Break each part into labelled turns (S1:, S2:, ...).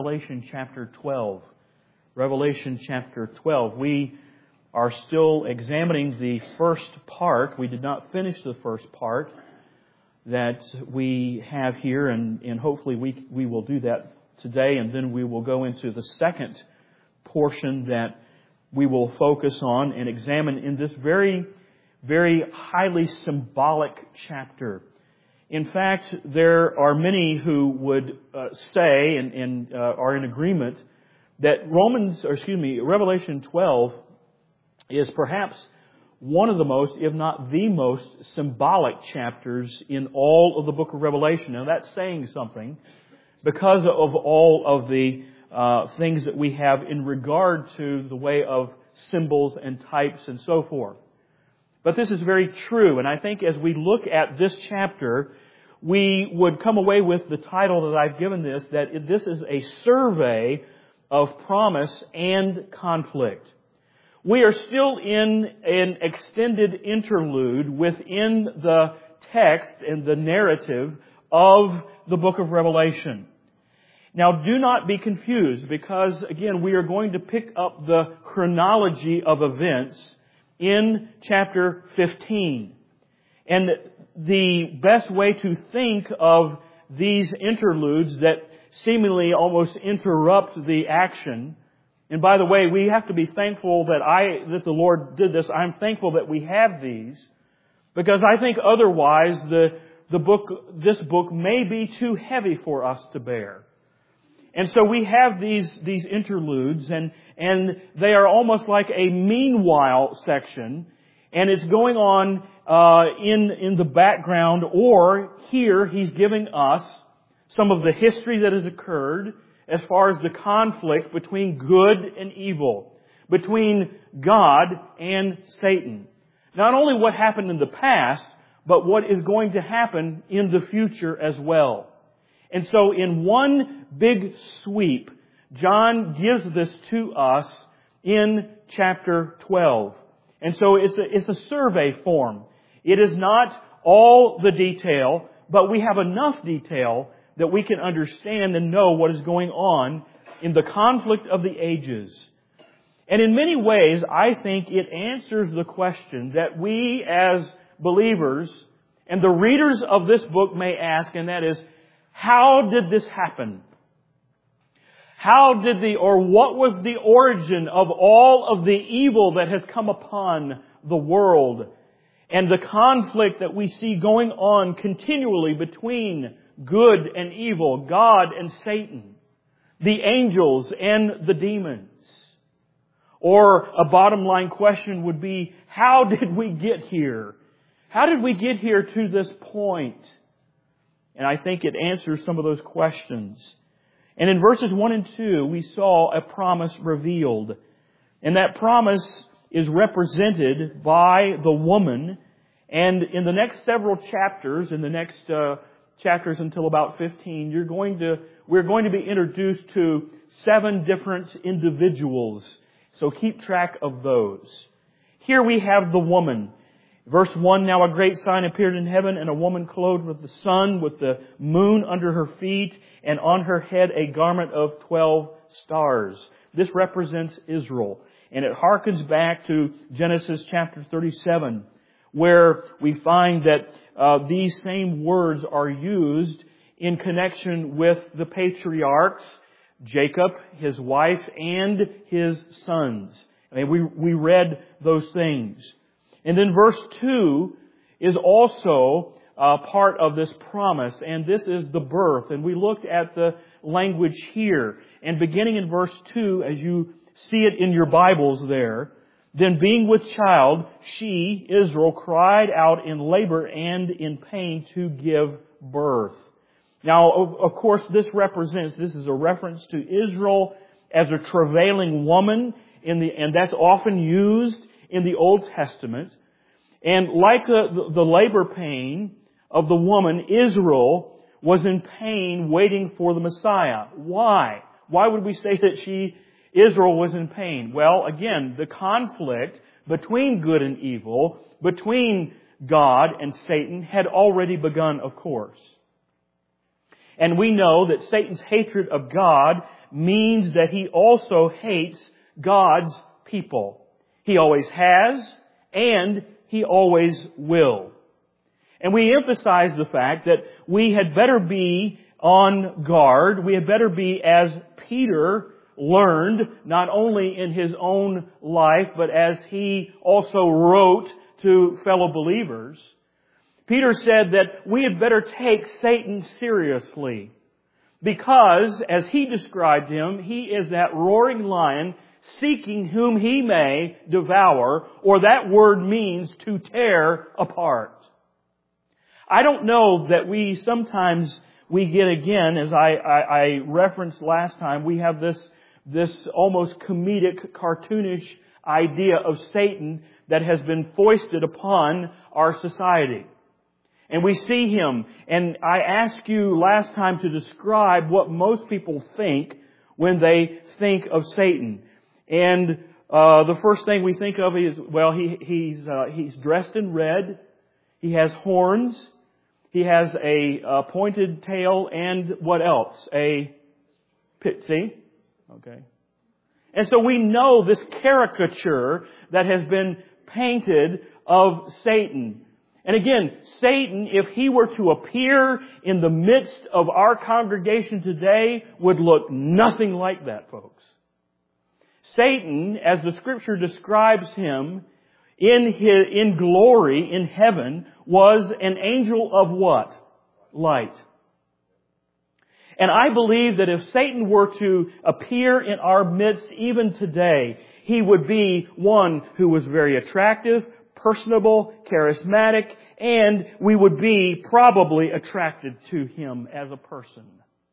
S1: Revelation chapter 12. Revelation chapter 12. We are still examining the first part. We did not finish the first part that we have here, and hopefully we will do that today, and then we will go into the second portion that we will focus on and examine in this very, very highly symbolic chapter. In fact, there are many who would say and are in agreement that Revelation 12 is perhaps one of the most, if not the most, symbolic chapters in all of the book of Revelation. Now that's saying something because of all of the things that we have in regard to the way of symbols and types and so forth. But this is very true, and I think as we look at this chapter, we would come away with the title that I've given this, that this is a survey of promise and conflict. We are still in an extended interlude within the text and the narrative of the book of Revelation. Now, do not be confused, because, again, we are going to pick up the chronology of events in chapter 15. And the best way to think of these interludes that seemingly almost interrupt the action, and by the way, we have to be thankful that the Lord did this. I'm thankful that we have these, because I think otherwise this book may be too heavy for us to bear. And so we have these interludes, and they are almost like a meanwhile section, and it's going on in the background, or here he's giving us some of the history that has occurred as far as the conflict between good and evil, between God and Satan. Not only what happened in the past, but what is going to happen in the future as well. And so in one big sweep, John gives this to us in chapter 12. And so it's a survey form. It is not all the detail, but we have enough detail that we can understand and know what is going on in the conflict of the ages. And in many ways, I think it answers the question that we as believers and the readers of this book may ask, and that is, how did this happen? What was the origin of all of the evil that has come upon the world and the conflict that we see going on continually between good and evil, God and Satan, the angels and the demons? Or a bottom line question would be, how did we get here? How did we get here to this point? And I think it answers some of those questions. And in verses 1 and 2, we saw a promise revealed. And that promise is represented by the woman. And in the next several chapters, in the next chapters until about 15, we're going to be introduced to 7 different individuals. So keep track of those. Here we have the woman. Verse 1, now a great sign appeared in heaven, and a woman clothed with the sun, with the moon under her feet, and on her head a garment of 12 stars. This represents Israel. And it harkens back to Genesis chapter 37, where we find that these same words are used in connection with the patriarchs, Jacob, his wife, and his sons. I mean, we read those things. And then verse 2 is also part of this promise, and this is the birth. And we looked at the language here. And beginning in verse 2, as you see it in your Bibles there, then being with child, she, Israel, cried out in labor and in pain to give birth. Now, of course, this is a reference to Israel as a travailing woman, and that's often used in the Old Testament. And like the labor pain of the woman, Israel was in pain waiting for the Messiah. Why? Why would we say that Israel was in pain? Well, again, the conflict between good and evil, between God and Satan, had already begun, of course. And we know that Satan's hatred of God means that he also hates God's people. He always has, and he always will. And we emphasize the fact that we had better be on guard. We had better be, as Peter learned, not only in his own life, but as he also wrote to fellow believers. Peter said that we had better take Satan seriously because, as he described him, he is that roaring lion seeking whom he may devour, or that word means to tear apart. I don't know that we get again, as I referenced last time, we have this almost comedic, cartoonish idea of Satan that has been foisted upon our society. And we see him, and I asked you last time to describe what most people think when they think of Satan. And the first thing we think of is, well, he's dressed in red, he has horns, he has a pointed tail, and what else? A pit. See? Okay. And so we know this caricature that has been painted of Satan. And again, Satan, if he were to appear in the midst of our congregation today, would look nothing like that, folks. Satan, as the Scripture describes him, in glory, in heaven, was an angel of what? Light. And I believe that if Satan were to appear in our midst even today, he would be one who was very attractive, personable, charismatic, and we would be probably attracted to him as a person.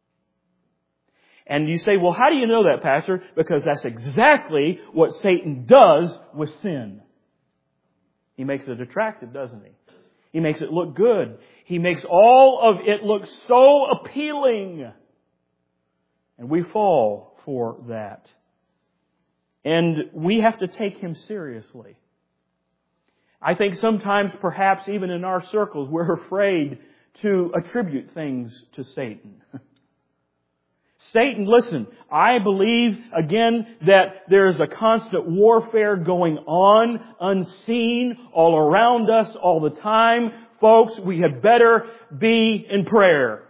S1: And you say, well, how do you know that, Pastor? Because that's exactly what Satan does with sin. He makes it attractive, doesn't he? He makes it look good. He makes all of it look so appealing. And we fall for that. And we have to take him seriously. I think sometimes, perhaps even in our circles, we're afraid to attribute things to Satan. Satan, listen, I believe, again, that there is a constant warfare going on, unseen, all around us, all the time. Folks, we had better be in prayer.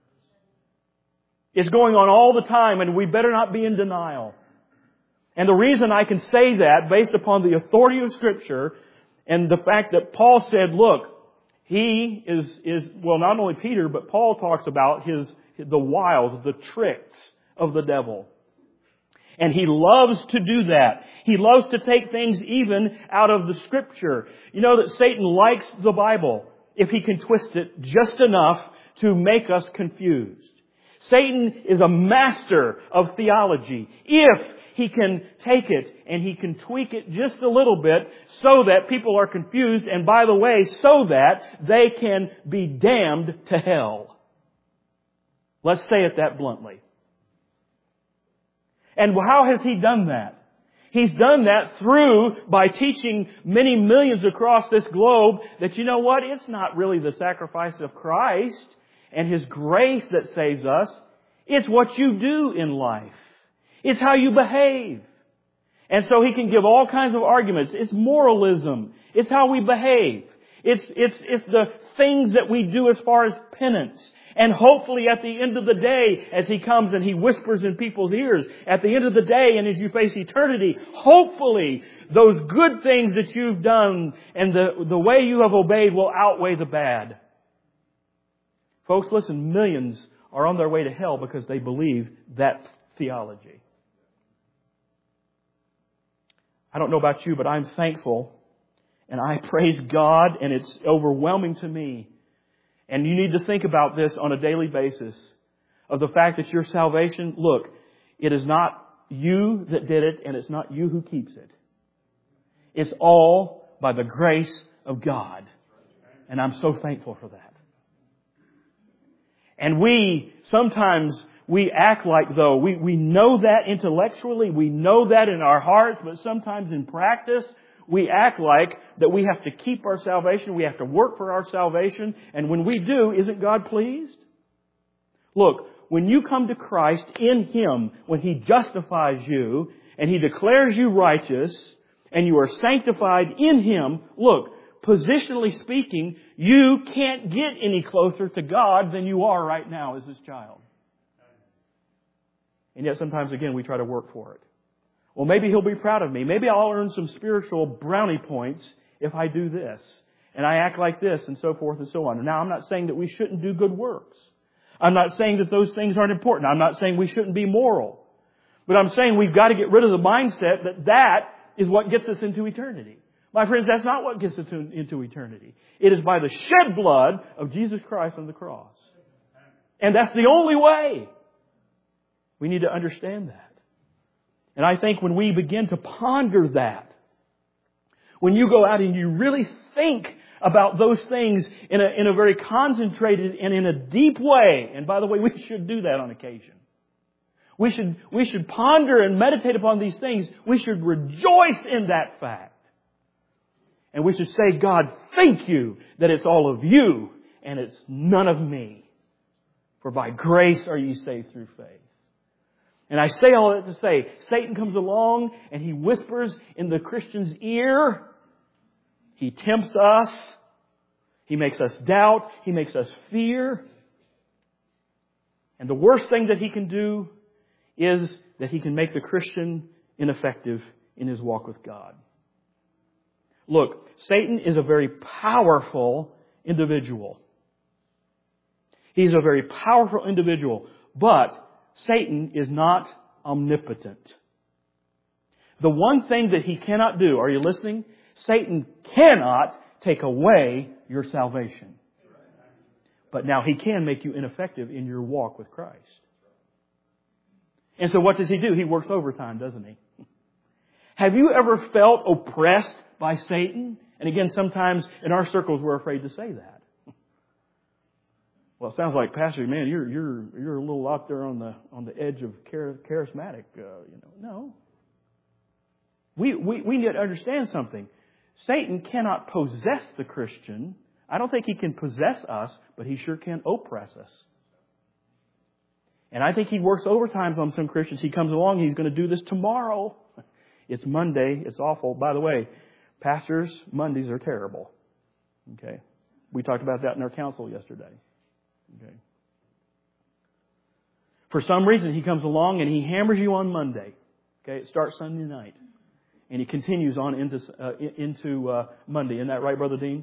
S1: It's going on all the time, and we better not be in denial. And the reason I can say that, based upon the authority of Scripture, and the fact that Paul said, look, he is well, not only Peter, but Paul talks about the wiles, the tricks of the devil. And he loves to do that. He loves to take things even out of the Scripture. You know that Satan likes the Bible if he can twist it just enough to make us confused. Satan is a master of theology. If he can take it and he can tweak it just a little bit so that people are confused, and by the way, so that they can be damned to hell. Let's say it that bluntly. And how has he done that? He's done that by teaching many millions across this globe that, you know what, it's not really the sacrifice of Christ and His grace that saves us. It's what you do in life. It's how you behave. And so he can give all kinds of arguments. It's moralism. It's how we behave. It's the things that we do as far as penance. And hopefully at the end of the day, as He comes and He whispers in people's ears, at the end of the day and as you face eternity, hopefully those good things that you've done and the way you have obeyed will outweigh the bad. Folks, listen, millions are on their way to hell because they believe that theology. I don't know about you, but I'm thankful and I praise God, and it's overwhelming to me. And you need to think about this on a daily basis of the fact that your salvation, look, it is not you that did it, and it's not you who keeps it. It's all by the grace of God. And I'm so thankful for that. And sometimes we act like though, we know that intellectually, we know that in our hearts, but sometimes in practice, we act like that we have to keep our salvation, we have to work for our salvation, and when we do, isn't God pleased? Look, when you come to Christ in Him, when He justifies you and He declares you righteous and you are sanctified in Him, look, positionally speaking, you can't get any closer to God than you are right now as His child. And yet sometimes, again, we try to work for it. Well, maybe He'll be proud of me. Maybe I'll earn some spiritual brownie points if I do this. And I act like this, and so forth and so on. Now, I'm not saying that we shouldn't do good works. I'm not saying that those things aren't important. I'm not saying we shouldn't be moral. But I'm saying we've got to get rid of the mindset that that is what gets us into eternity. My friends, that's not what gets us into eternity. It is by the shed blood of Jesus Christ on the cross. And that's the only way. We need to understand that. And I think when we begin to ponder that, when you go out and you really think about those things in a very concentrated and in a deep way, and by the way, we should do that on occasion. We should ponder and meditate upon these things. We should rejoice in that fact. And we should say, God, thank you that it's all of you and it's none of me. For by grace are you saved through faith. And I say all that to say, Satan comes along and he whispers in the Christian's ear. He tempts us. He makes us doubt. He makes us fear. And the worst thing that he can do is that he can make the Christian ineffective in his walk with God. Look, Satan is a very powerful individual. He's a very powerful individual, but Satan is not omnipotent. The one thing that he cannot do, are you listening? Satan cannot take away your salvation. But now he can make you ineffective in your walk with Christ. And so what does he do? He works overtime, doesn't he? Have you ever felt oppressed by Satan? And again, sometimes in our circles we're afraid to say that. Well, it sounds like, Pastor, man, you're a little out there on the edge of charismatic. No. We need to understand something. Satan cannot possess the Christian. I don't think he can possess us, but he sure can oppress us. And I think he works overtime on some Christians. He comes along, he's going to do this tomorrow. It's Monday. It's awful. By the way, pastors, Mondays are terrible. Okay? We talked about that in our council yesterday. Okay. For some reason, he comes along and he hammers you on Monday. Okay, it starts Sunday night, and he continues on into Monday. Isn't that right, Brother Dean?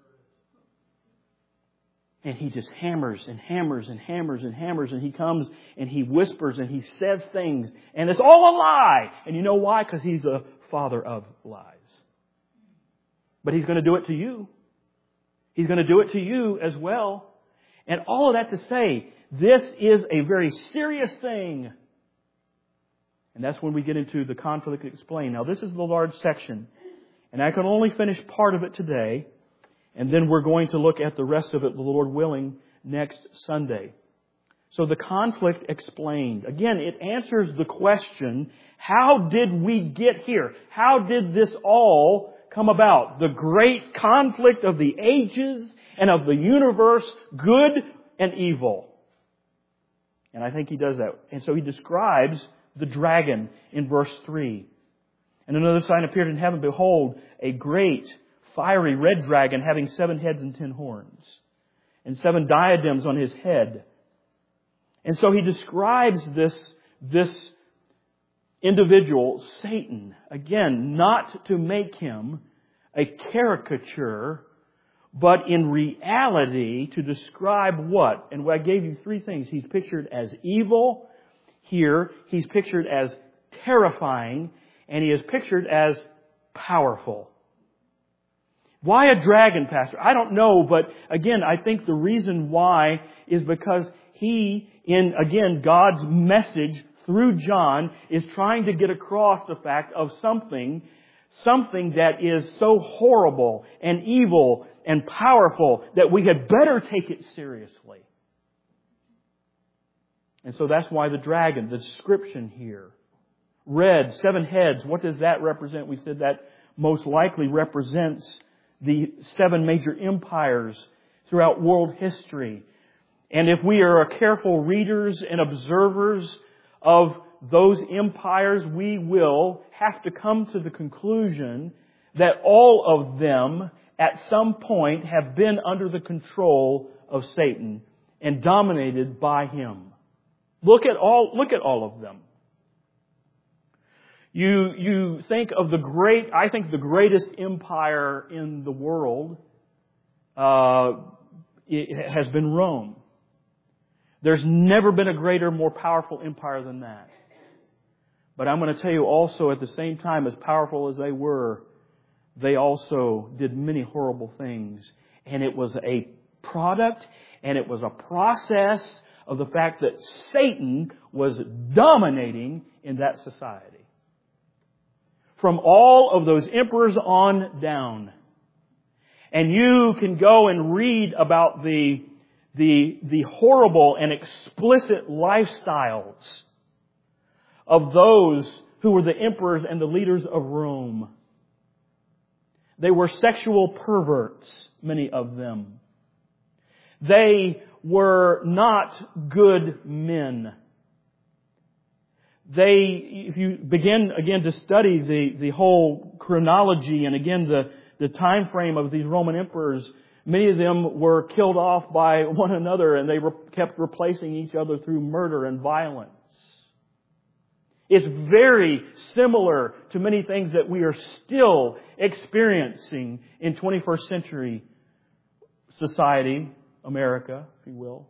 S1: And he just hammers and hammers and hammers and hammers, and he comes and he whispers and he says things, and it's all a lie. And you know why? Because he's the father of lies. But he's going to do it to you. He's going to do it to you as well. And all of that to say, this is a very serious thing. And that's when we get into the conflict explained. Now, this is the large section. And I can only finish part of it today. And then we're going to look at the rest of it, the Lord willing, next Sunday. So the conflict explained. Again, it answers the question, how did we get here? How did this all come about? The great conflict of the ages and of the universe, good and evil. And I think he does that. And so he describes the dragon in verse 3. And another sign appeared in heaven. Behold, a great fiery red dragon having 7 heads and 10 horns, and 7 diadems on his head. And so he describes this individual, Satan, again, not to make him a caricature, but in reality to describe what? And I gave you 3 things. He's pictured as evil. Here, he's pictured as terrifying, and he is pictured as powerful. Why a dragon, Pastor? I don't know, but again, I think the reason why is because he, in, again, God's message through John, is trying to get across the fact of something that is so horrible and evil and powerful that we had better take it seriously. And so that's why the dragon, the description here. Red, 7 heads, what does that represent? We said that most likely represents the 7 major empires throughout world history. And if we are careful readers and observers of those empires, we will have to come to the conclusion that all of them at some point have been under the control of Satan and dominated by him. Look at all of them. You think of I think the greatest empire in the world it has been Rome. There's never been a greater, more powerful empire than that. But I'm going to tell you also, at the same time, as powerful as they were, they also did many horrible things. And it was a product and it was a process of the fact that Satan was dominating in that society. From all of those emperors on down. And you can go and read about the horrible and explicit lifestyles of those who were the emperors and the leaders of Rome. They were sexual perverts, many of them. They were not good men. If you begin again to study the whole chronology and again the time frame of these Roman emperors, many of them were killed off by one another and they kept replacing each other through murder and violence. It's very similar to many things that we are still experiencing in 21st century society, America, if you will.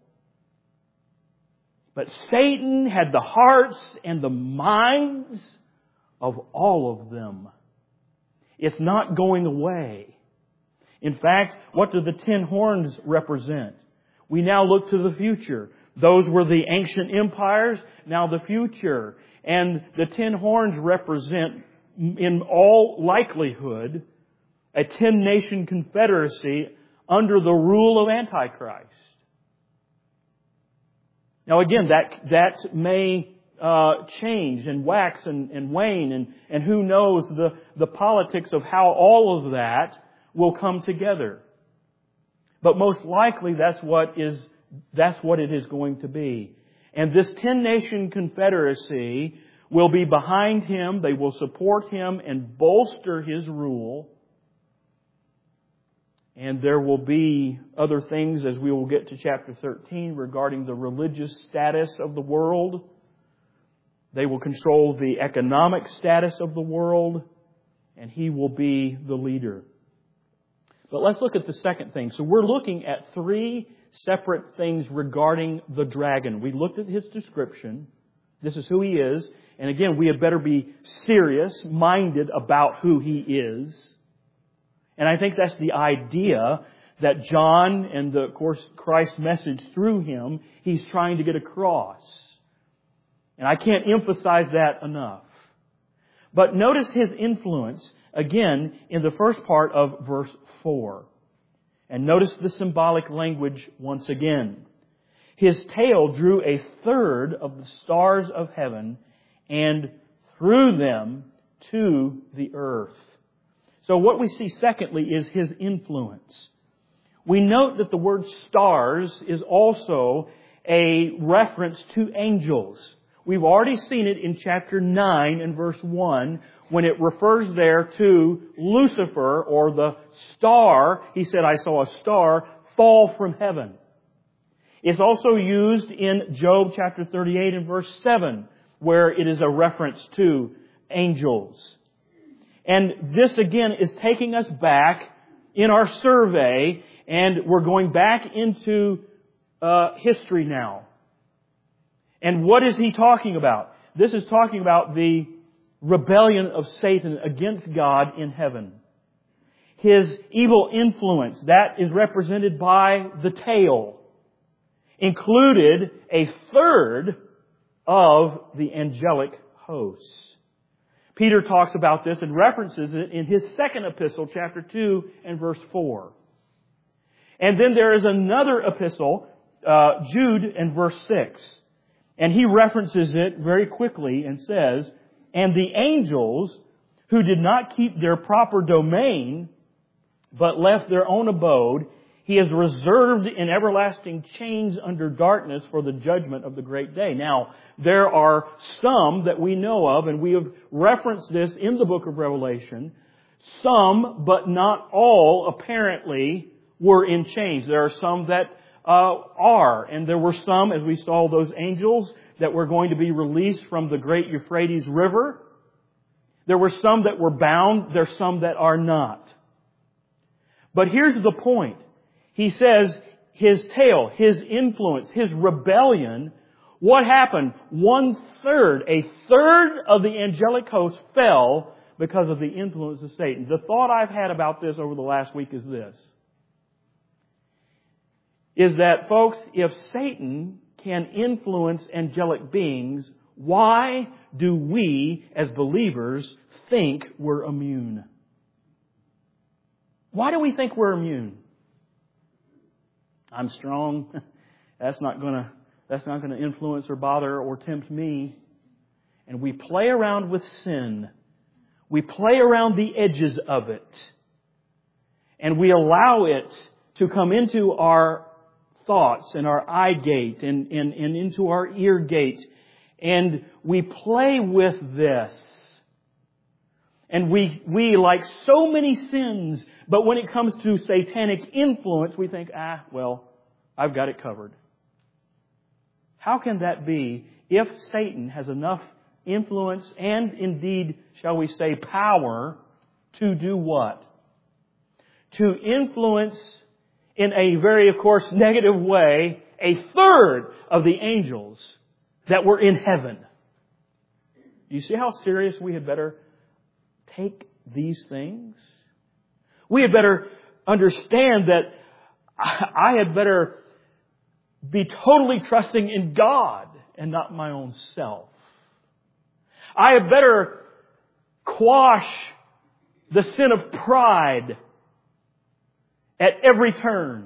S1: But Satan had the hearts and the minds of all of them. It's not going away. In fact, what do the 10 horns represent? We now look to the future. Those were the ancient empires, now the future. And the 10 horns represent, in all likelihood, a 10-nation confederacy under the rule of Antichrist. Now again, that may change and wax and wane, and who knows the politics of how all of that will come together. But most likely that's what it is going to be. And this 10-nation confederacy will be behind him. They will support him and bolster his rule. And there will be other things as we will get to chapter 13 regarding the religious status of the world. They will control the economic status of the world. And he will be the leader. But let's look at the second thing. So we're looking at 3 separate things regarding the dragon. We looked at his description. This is who he is. And again, we had better be serious-minded about who he is. And I think that's the idea that John and, of course, Christ's message through him, he's trying to get across. And I can't emphasize that enough. But notice his influence, again, in the first part of verse 4. And notice the symbolic language once again. His tail drew 1/3 of the stars of heaven and threw them to the earth. So what we see secondly is his influence. We note that the word stars is also a reference to angels. We've already seen it in chapter 9 and verse 1 when it refers there to Lucifer or the star. He said, I saw a star fall from heaven. It's also used in Job chapter 38 and verse 7 where it is a reference to angels. And this again is taking us back in our survey, and we're going back into history now. And what is he talking about? This is talking about the rebellion of Satan against God in heaven. His evil influence, that is represented by the tail, included 1/3 of the angelic hosts. Peter talks about this and references it in his second epistle, chapter 2 and verse 4. And then there is another epistle, Jude and verse 6. And he references it very quickly and says, and the angels who did not keep their proper domain, but left their own abode, He is reserved in everlasting chains under darkness for the judgment of the great day. Now, there are some that we know of, and we have referenced this in the book of Revelation. Some, but not all, apparently, were in chains. There are some that are. And there were some, as we saw those angels, that were going to be released from the great Euphrates River. There were some that were bound. There's some that are not. But here's the point. He says his tail, his influence, his rebellion, what happened? A third of the angelic host fell because of the influence of Satan. The thought I've had about this over the last week is this. Is that, folks, if Satan can influence angelic beings, why do we as believers think we're immune? Why do we think we're immune? I'm strong. That's not going to influence or bother or tempt me. And we play around with sin. We play around the edges of it. And we allow it to come into our thoughts and our eye gate and into our ear gate. And we play with this. And we like so many sins, but when it comes to satanic influence, we think, well, I've got it covered. How can that be if Satan has enough influence and indeed, shall we say, power to do what? To influence in a very, of course, negative way, a third of the angels that were in heaven. Do you see how serious we had better take these things? We had better understand that I had better be totally trusting in God and not my own self. I had better quash the sin of pride at every turn.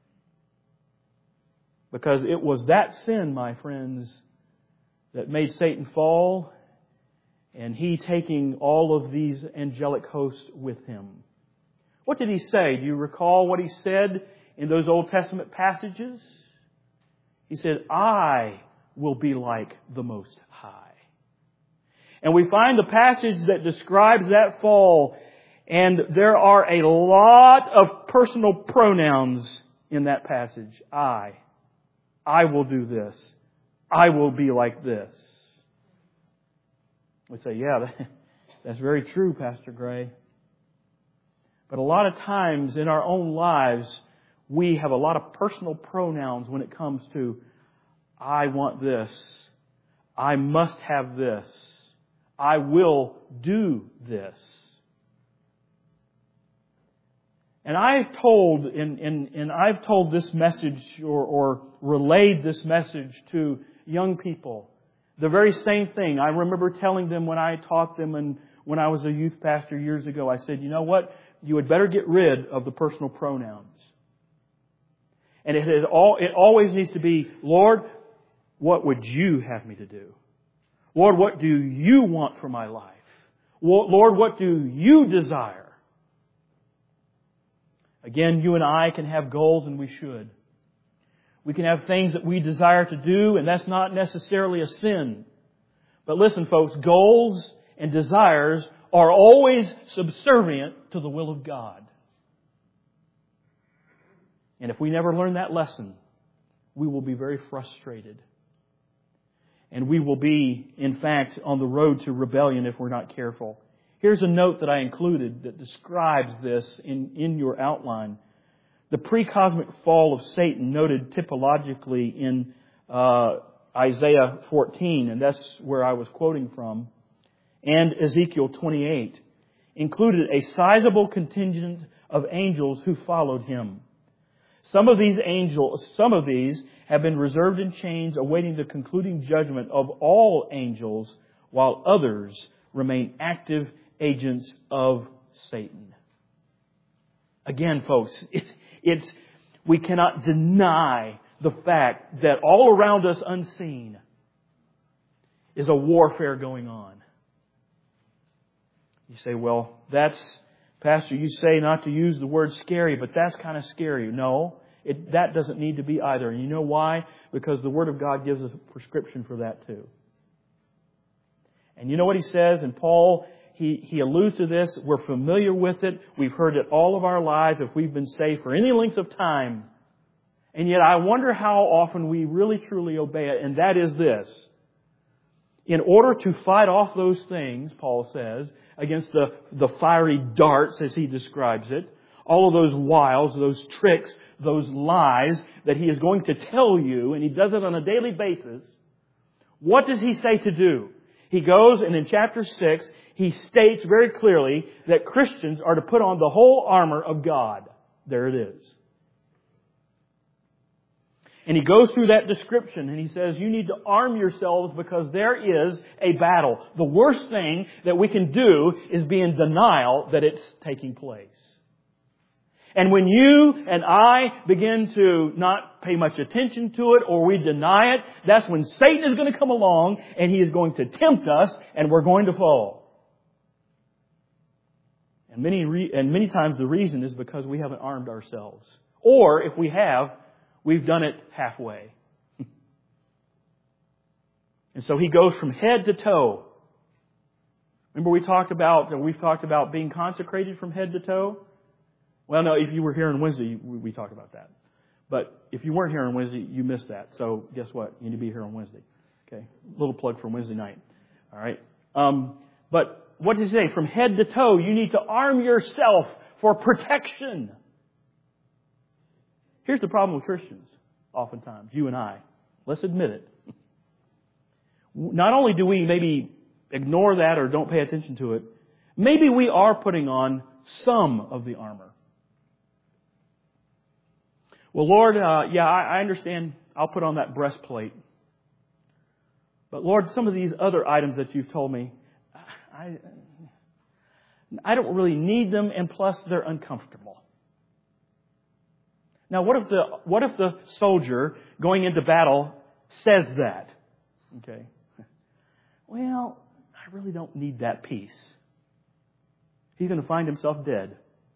S1: Because it was that sin, my friends, that made Satan fall, and he taking all of these angelic hosts with him. What did he say? Do you recall what he said in those Old Testament passages? He said, I will be like the Most High. And we find the passage that describes that fall, and there are a lot of personal pronouns in that passage. I will do this. I will be like this. We say, yeah, that's very true, Pastor Gray. But a lot of times in our own lives, we have a lot of personal pronouns when it comes to, I want this. I must have this. I will do this. And I've told this message or relayed this message to young people. The very same thing. I remember telling them when I taught them and when I was a youth pastor years ago, I said, you know what? You had better get rid of the personal pronouns. And it always needs to be, Lord, what would you have me to do? Lord, what do you want for my life? Lord, what do you desire? Again, you and I can have goals, and we should. We can have things that we desire to do, and that's not necessarily a sin. But listen, folks, goals and desires are always subservient to the will of God. And if we never learn that lesson, we will be very frustrated. And we will be, in fact, on the road to rebellion if we're not careful. Here's a note that I included that describes this in your outline. The pre-cosmic fall of Satan, noted typologically in Isaiah 14, and that's where I was quoting from, and Ezekiel 28, included a sizable contingent of angels who followed him. Some of these have been reserved in chains awaiting the concluding judgment of all angels, while others remain active agents of Satan. Again, folks, we cannot deny the fact that all around us unseen is a warfare going on. You say, well, that's Pastor, you say not to use the word scary, but that's kind of scary. No, that doesn't need to be either. And you know why? Because the Word of God gives us a prescription for that too. And you know what he says? And Paul, he alludes to this. We're familiar with it. We've heard it all of our lives if we've been saved for any length of time. And yet I wonder how often we really truly obey it. And that is this. In order to fight off those things, Paul says, against the fiery darts, as he describes it, all of those wiles, those tricks, those lies that he is going to tell you, and he does it on a daily basis, what does he say to do? He goes, and in chapter 6, he states very clearly that Christians are to put on the whole armor of God. There it is. And he goes through that description and he says, you need to arm yourselves because there is a battle. The worst thing that we can do is be in denial that it's taking place. And when you and I begin to not pay much attention to it or we deny it, that's when Satan is going to come along and he is going to tempt us and we're going to fall. And many times the reason is because we haven't armed ourselves. Or if we have, we've done it halfway. And so he goes from head to toe. Remember we've talked about being consecrated from head to toe? Well, no, if you were here on Wednesday, we talked about that. But if you weren't here on Wednesday, you missed that. So guess what? You need to be here on Wednesday. Okay? Little plug for Wednesday night. All right? But what does he say? From head to toe, you need to arm yourself for protection. Here's the problem with Christians, oftentimes, you and I. Let's admit it. Not only do we maybe ignore that or don't pay attention to it, maybe we are putting on some of the armor. Well, Lord, I understand I'll put on that breastplate. But Lord, some of these other items that you've told me, I don't really need them, and plus they're uncomfortable. Now, what if the soldier going into battle says that? Okay. Well, I really don't need that piece. He's going to find himself dead.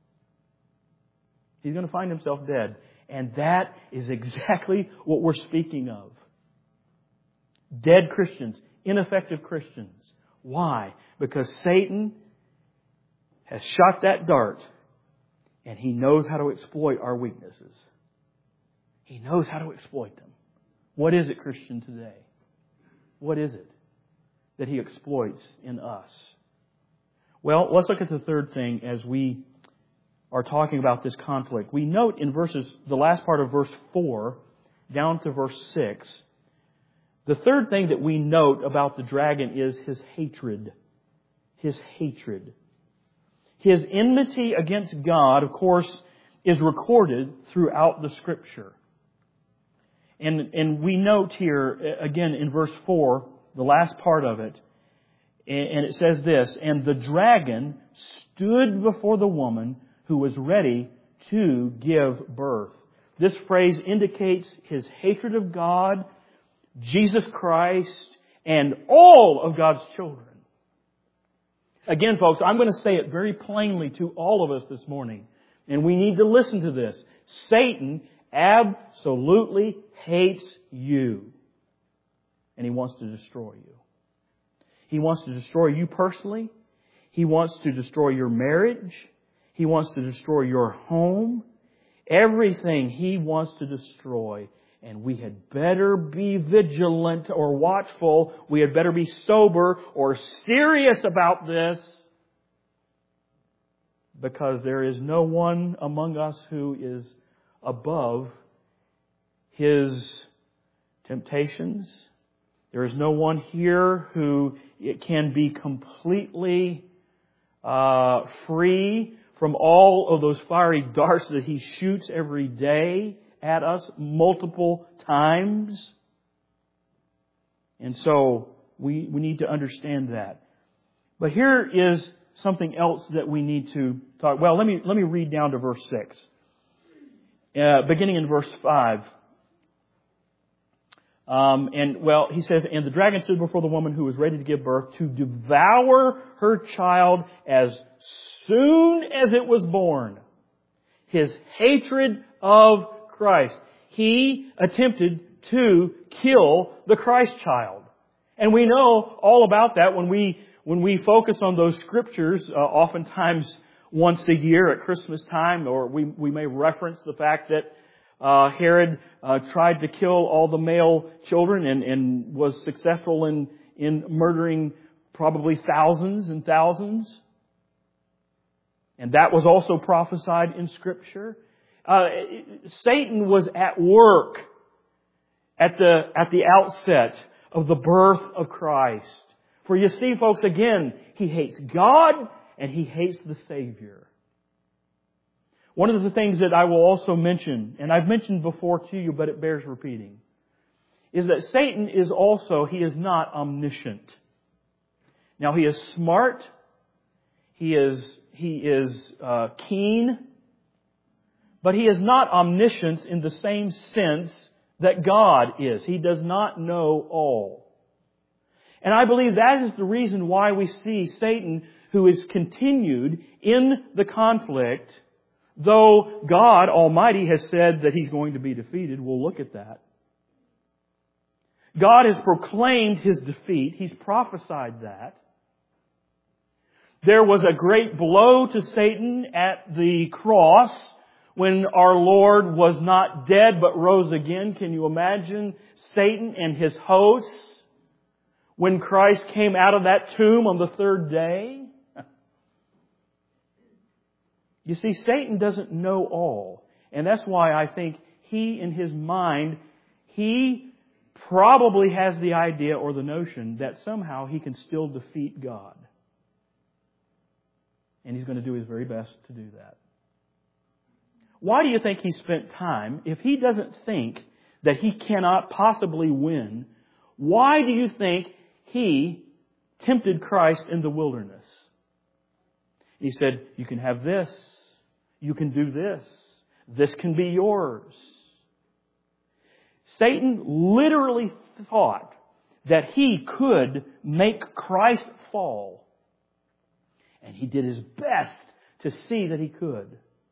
S1: He's going to find himself dead. And that is exactly what we're speaking of. Dead Christians, ineffective Christians. Why? Because Satan has shot that dart and he knows how to exploit our weaknesses. He knows how to exploit them. What is it, Christian, today? What is it that he exploits in us? Well, let's look at the third thing as we are talking about this conflict. We note in the last part of verse 4 down to verse 6, the third thing that we note about the dragon is his hatred. His hatred. His enmity against God, of course, is recorded throughout the Scripture. And we note here, again in verse 4, the last part of it, and it says this, and the dragon stood before the woman who was ready to give birth. This phrase indicates his hatred of God, Jesus Christ, and all of God's children. Again, folks, I'm going to say it very plainly to all of us this morning, and we need to listen to this. Satan absolutely hates you, and he wants to destroy you. He wants to destroy you personally. He wants to destroy your marriage. He wants to destroy your home. Everything he wants to destroy. And we had better be vigilant or watchful. We had better be sober or serious about this. Because there is no one among us who is above his temptations. There is no one here who can be completely free from all of those fiery darts that he shoots every day at us multiple times. And so we need to understand that. But here is something else that we need to talk. Well, let me read down to verse 6. Beginning in verse 5. He says, and the dragon stood before the woman who was ready to give birth to devour her child as soon as it was born. His hatred of Christ. He attempted to kill the Christ child. And we know all about that when we focus on those scriptures, oftentimes once a year at Christmas time, or we may reference the fact that Herod tried to kill all the male children and was successful in murdering probably thousands and thousands. And that was also prophesied in Scripture. Satan was at work at the outset of the birth of Christ. For you see, folks, again, he hates God and he hates the Savior. One of the things that I will also mention, and I've mentioned before to you, but it bears repeating, is that Satan is also, he is not omniscient. Now, he is smart. He is keen. But he is not omniscient in the same sense that God is. He does not know all. And I believe that is the reason why we see Satan, who is continued in the conflict, though God Almighty has said that He's going to be defeated. We'll look at that. God has proclaimed His defeat. He's prophesied that. There was a great blow to Satan at the cross when our Lord was not dead but rose again. Can you imagine Satan and his hosts when Christ came out of that tomb on the third day? You see, Satan doesn't know all. And that's why I think he, in his mind, he probably has the idea or the notion that somehow he can still defeat God. And he's going to do his very best to do that. Why do you think he spent time, if he doesn't think that he cannot possibly win, why do you think he tempted Christ in the wilderness? He said, you can have this. You can do this. This can be yours. Satan literally thought that he could make Christ fall. And he did his best to see that he could.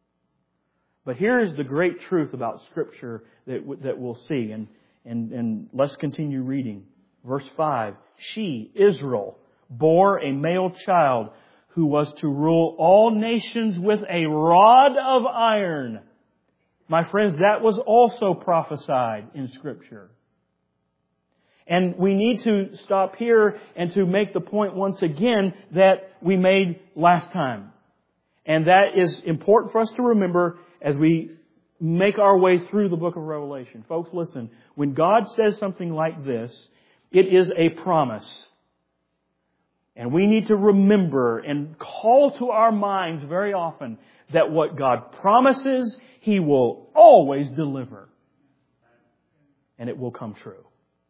S1: But here is the great truth about Scripture that we'll see. And let's continue reading. Verse 5. She, Israel, bore a male child who was to rule all nations with a rod of iron. My friends, that was also prophesied in Scripture. And we need to stop here and to make the point once again that we made last time. And that is important for us to remember as we make our way through the book of Revelation. Folks, listen. When God says something like this, it is a promise. And we need to remember and call to our minds very often that what God promises, He will always deliver. And it will come true.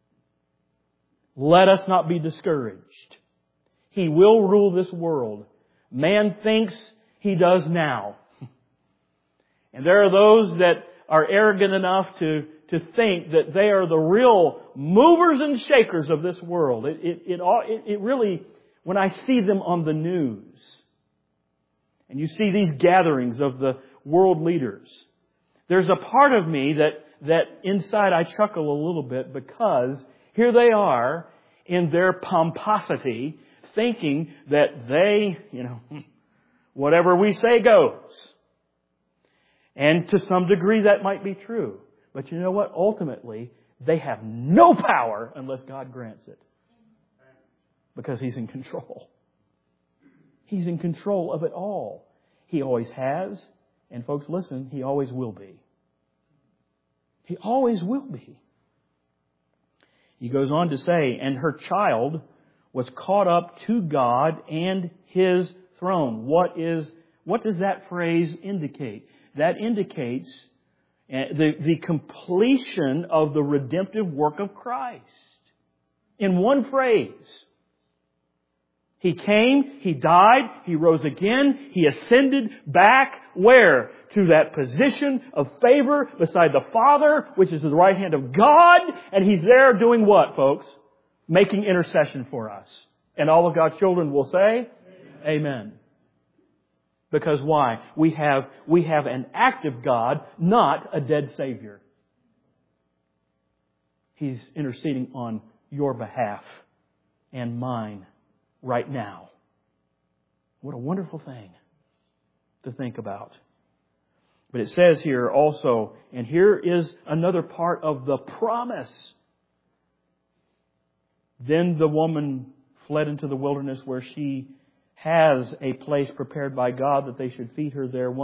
S1: Let us not be discouraged. He will rule this world. Man thinks he does now. And there are those that are arrogant enough to think that they are the real movers and shakers of this world. It really, when I see them on the news, and you see these gatherings of the world leaders, there's a part of me that inside I chuckle a little bit because here they are in their pomposity thinking that they, whatever we say goes. And to some degree that might be true. But you know what? Ultimately, they have no power unless God grants it. Because He's in control. He's in control of it all. He always has. And folks, listen, He always will be. He always will be. He goes on to say, and her child was caught up to God and His throne. What does that phrase indicate? That indicates the completion of the redemptive work of Christ. In one phrase. He came, He died, He rose again, He ascended back where? To that position of favor beside the Father, which is the right hand of God, and He's there doing what, folks? Making intercession for us. And all of God's children will say, Amen. Because why? We have an active God, not a dead Savior. He's interceding on your behalf and mine right now. What a wonderful thing to think about. But it says here also, and here is another part of the promise. Then the woman fled into the wilderness where she has a place prepared by God that they should feed her there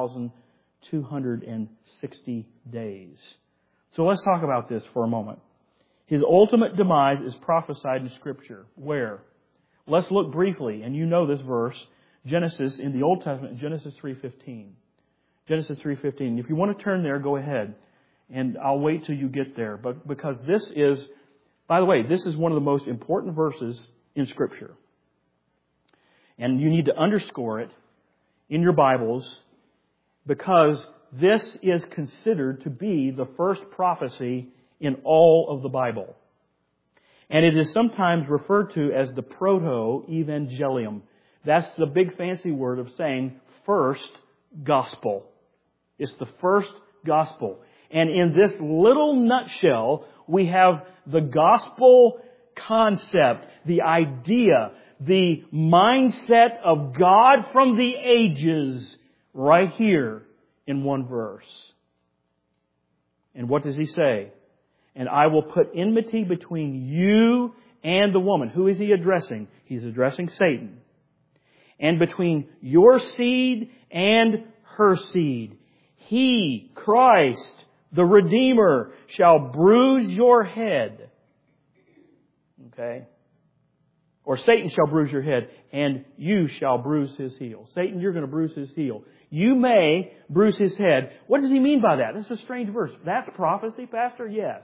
S1: 1,260 days. So let's talk about this for a moment. His ultimate demise is prophesied in Scripture. Where? Let's look briefly, and you know this verse, Genesis in the Old Testament, Genesis 3:15. Genesis 3:15. If you want to turn there, go ahead. And I'll wait till you get there. But because this is, by the way, this is one of the most important verses in Scripture. And you need to underscore it in your Bibles because this is considered to be the first prophecy in all of the Bible. And it is sometimes referred to as the proto-evangelium. That's the big fancy word of saying first gospel. It's the first gospel. And in this little nutshell, we have the gospel concept, the idea, the mindset of God from the ages right here in one verse. And what does He say? And I will put enmity between you and the woman. Who is He addressing? He's addressing Satan. And between your seed and her seed. He, Christ, the Redeemer, shall bruise your head. Okay? Or Satan shall bruise your head, and you shall bruise his heel. Satan, you're going to bruise his heel. You may bruise his head. What does he mean by that? That's a strange verse. That's prophecy, Pastor? Yes.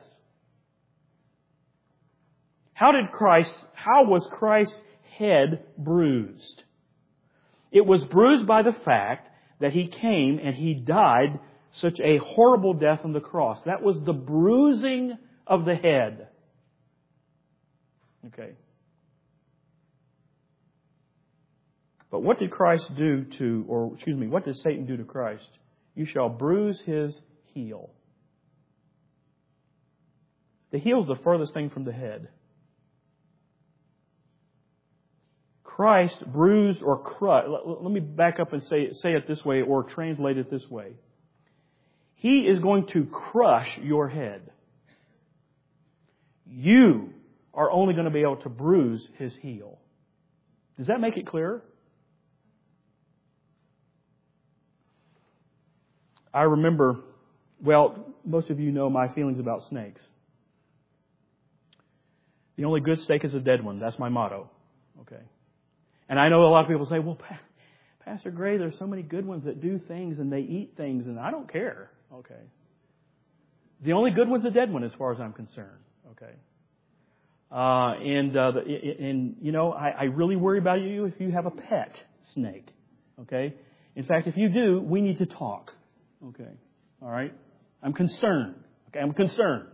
S1: How was Christ's head bruised? It was bruised by the fact that He came and He died such a horrible death on the cross. That was the bruising of the head. Okay. But what did what did Satan do to Christ? You shall bruise his heel. The heel is the furthest thing from the head. Christ bruised or crushed. Let me back up and say it this way or translate it this way. He is going to crush your head. You are only going to be able to bruise his heel. Does that make it clearer? I remember, most of you know my feelings about snakes. The only good steak is a dead one. That's my motto. Okay. And I know a lot of people say, well, Pastor Gray, there's so many good ones that do things and they eat things, and I don't care. Okay. The only good one's a dead one as far as I'm concerned. Okay. I really worry about you if you have a pet snake. Okay. In fact, if you do, we need to talk. Okay. All right. I'm concerned. Okay. I'm concerned.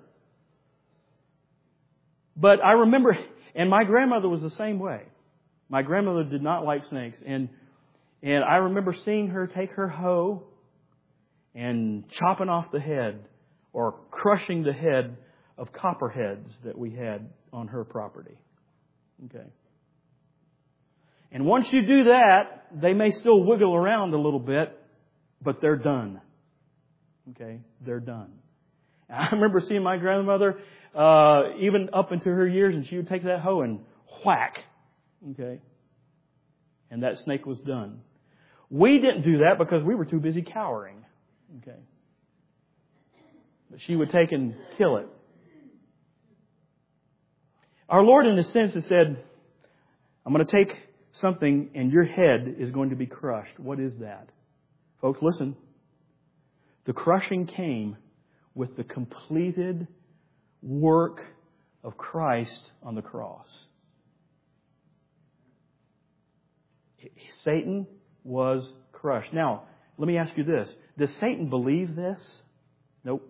S1: But I remember, and my grandmother was the same way. My grandmother did not like snakes. And I remember seeing her take her hoe and chopping off the head or crushing the head of copperheads that we had on her property. Okay. And once you do that, they may still wiggle around a little bit, but they're done. Okay. They're done. And I remember seeing my grandmother, even up into her years, and she would take that hoe and whack. Okay. And that snake was done. We didn't do that because we were too busy cowering. Okay. But she would take and kill it. Our Lord, in a sense, has said, I'm going to take something and your head is going to be crushed. What is that? Folks, listen. The crushing came with the completed work of Christ on the cross. Satan was crushed. Now, let me ask you this. Does Satan believe this? Nope.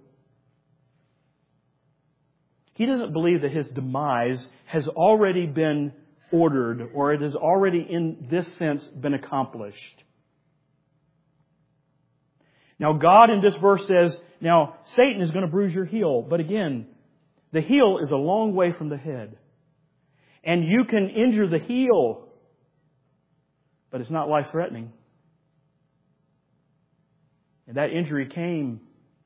S1: He doesn't believe that his demise has already been ordered or it has already, in this sense, been accomplished. Now God in this verse says, now Satan is going to bruise your heel. But again, the heel is a long way from the head. And you can injure the heel, but it's not life-threatening. And that injury came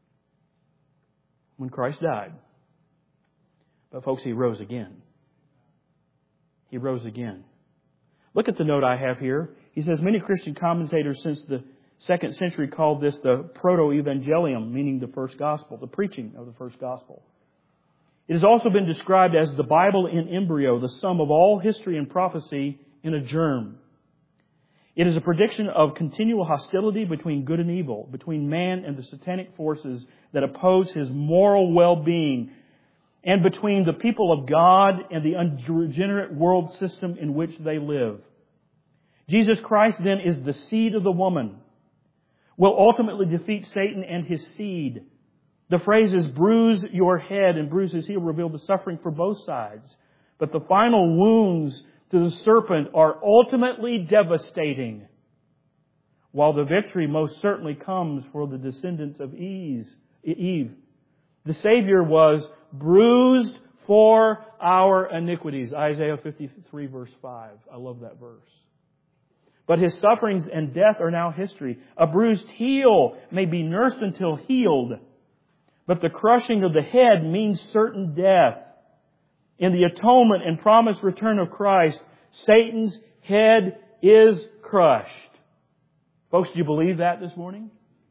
S1: when Christ died. But folks, He rose again. He rose again. Look at the note I have here. He says, many Christian commentators since the 2nd century called this the proto-evangelium, meaning the first gospel, the preaching of the first gospel. It has also been described as the Bible in embryo, the sum of all history and prophecy in a germ. It is a prediction of continual hostility between good and evil, between man and the satanic forces that oppose his moral well-being, and between the people of God and the unregenerate world system in which they live. Jesus Christ then is the seed of the woman, will ultimately defeat Satan and his seed. The phrases bruise your head and bruise his heel reveal the suffering for both sides. But the final wounds to the serpent are ultimately devastating, while the victory most certainly comes for the descendants of Eve. The Savior was bruised for our iniquities. Isaiah 53 verse 5. I love that verse. But His sufferings and death are now history. A bruised heel may be nursed until healed, but the crushing of the head means certain death. In the atonement and promised return of Christ, Satan's head is crushed. Folks, do you believe that this morning?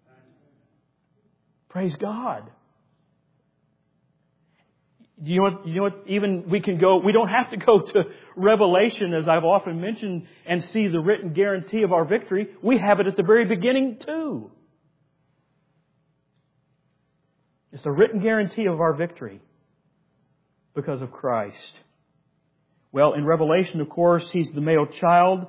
S1: Praise God. You know what? Even we don't have to go to Revelation, as I've often mentioned, and see the written guarantee of our victory. We have it at the very beginning too. It's a written guarantee of our victory because of Christ. Well, in Revelation, of course, He's the male child.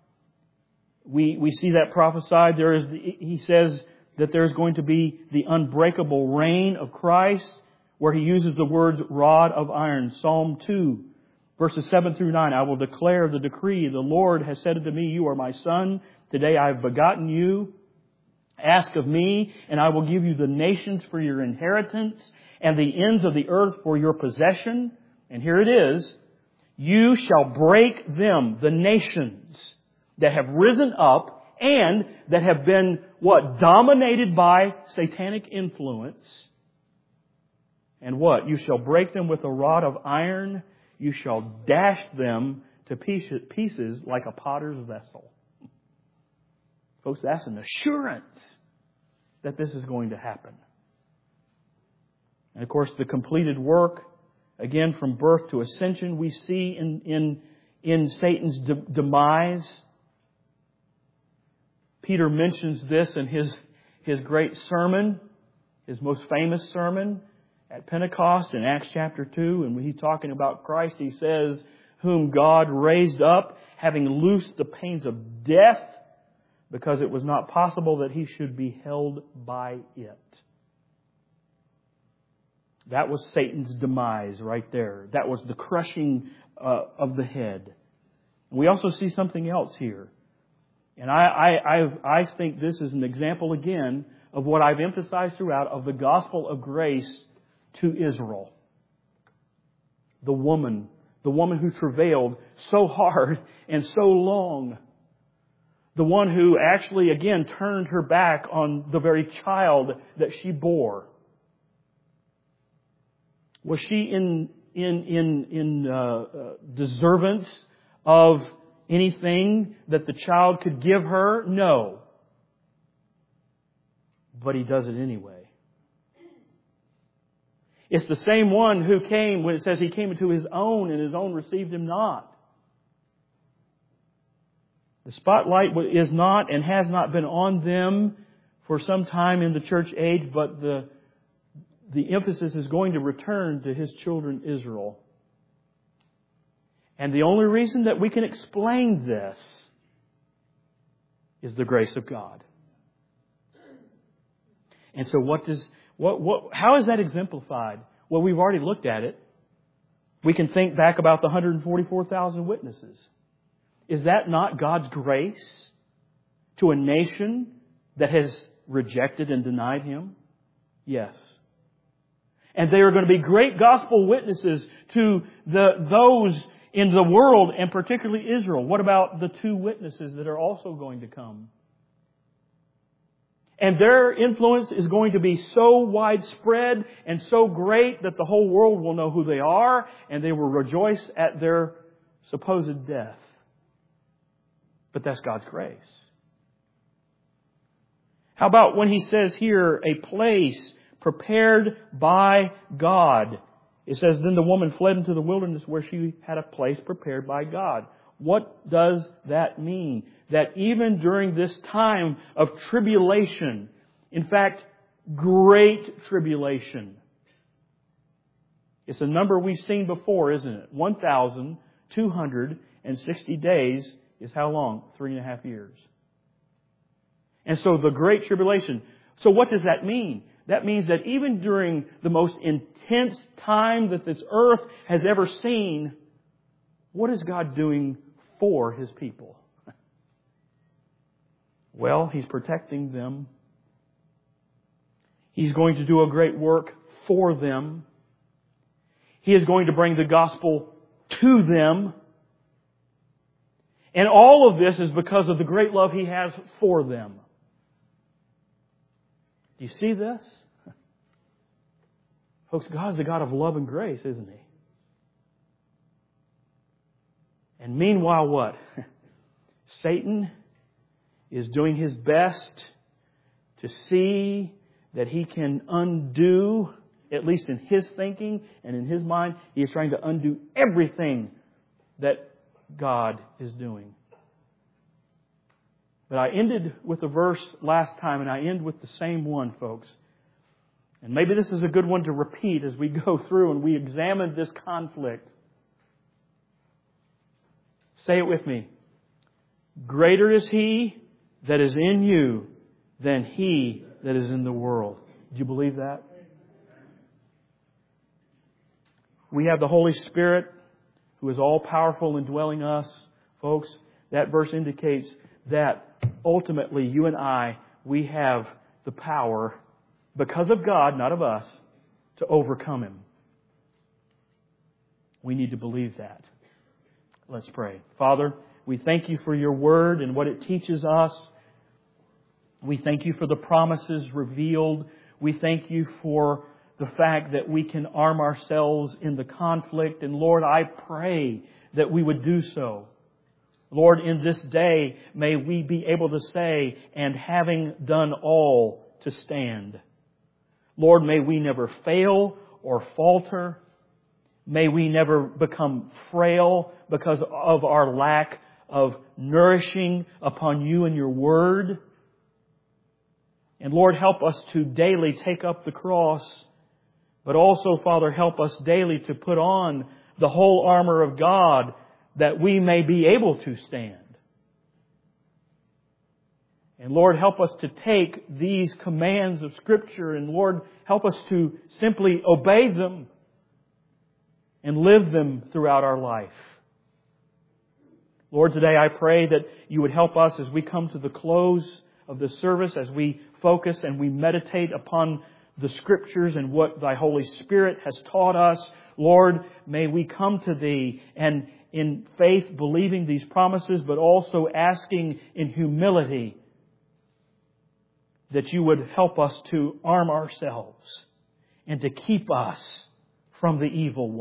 S1: We see that prophesied. He says that there's going to be the unbreakable reign of Christ, where He uses the words rod of iron. Psalm 2, verses 7 through 9. I will declare the decree. The Lord has said unto me, you are my son. Today I have begotten you. Ask of me, and I will give you the nations for your inheritance, and the ends of the earth for your possession. And here it is. You shall break them, the nations that have risen up and that have been, dominated by satanic influence. And what? You shall break them with a rod of iron. You shall dash them to pieces like a potter's vessel. Folks, that's an assurance that this is going to happen. And of course, the completed work, again, from birth to ascension, we see in Satan's demise. Peter mentions this in his great sermon, his most famous sermon at Pentecost in Acts chapter 2. And when he's talking about Christ, he says, whom God raised up, having loosed the pains of death, because it was not possible that He should be held by it. That was Satan's demise right there. That was the crushing of the head. We also see something else here. And I think this is an example again of what I've emphasized throughout of the gospel of grace to Israel. The woman who travailed so hard and so long. The one who actually, again, turned her back on the very child that she bore. Was she in deservance of anything that the child could give her? No. But He does it anyway. It's the same one who came, when it says He came into His own and His own received Him not. The spotlight is not and has not been on them for some time in the church age, but the emphasis is going to return to His children Israel. And the only reason that we can explain this is the grace of God. And so how is that exemplified? Well, we've already looked at it. We can think back about the 144,000 witnesses. Is that not God's grace to a nation that has rejected and denied Him? Yes. And they are going to be great gospel witnesses to those in the world, and particularly Israel. What about the two witnesses that are also going to come? And their influence is going to be so widespread and so great that the whole world will know who they are, and they will rejoice at their supposed death. But that's God's grace. How about when He says here, a place prepared by God? It says, then the woman fled into the wilderness where she had a place prepared by God. What does that mean? That even during this time of tribulation, in fact, great tribulation. It's a number we've seen before, isn't it? 1,260 days is how long? 3.5 years. And so the great tribulation. So what does that mean? That means that even during the most intense time that this earth has ever seen, what is God doing for His people? Well, He's protecting them. He's going to do a great work for them. He is going to bring the gospel to them. And all of this is because of the great love He has for them. Do you see this? Folks, God is a God of love and grace, isn't He? And meanwhile, what? Satan is doing his best to see that he can undo, at least in his thinking and in his mind, he is trying to undo everything that God is doing. But I ended with a verse last time, and I end with the same one, folks. And maybe this is a good one to repeat as we go through and we examine this conflict. Say it with me. Greater is He that is in you than he that is in the world. Do you believe that? We have the Holy Spirit who is all powerful indwelling us. Folks, that verse indicates that ultimately you and I, we have the power, because of God, not of us, to overcome him. We need to believe that. Let's pray. Father, we thank you for your word and what it teaches us. We thank you for the promises revealed. We thank you for the fact that we can arm ourselves in the conflict. And Lord, I pray that we would do so. Lord, in this day, may we be able to say, and having done all, to stand. Lord, may we never fail or falter. May we never become frail because of our lack of nourishing upon you and your word. And Lord, help us to daily take up the cross. But also, Father, help us daily to put on the whole armor of God that we may be able to stand. And Lord, help us to take these commands of Scripture and Lord, help us to simply obey them and live them throughout our life. Lord, today I pray that you would help us as we come to the close of the service, as we focus and we meditate upon the Scriptures and what Thy Holy Spirit has taught us. Lord, may we come to Thee and in faith believing these promises, but also asking in humility that you would help us to arm ourselves and to keep us from the evil one.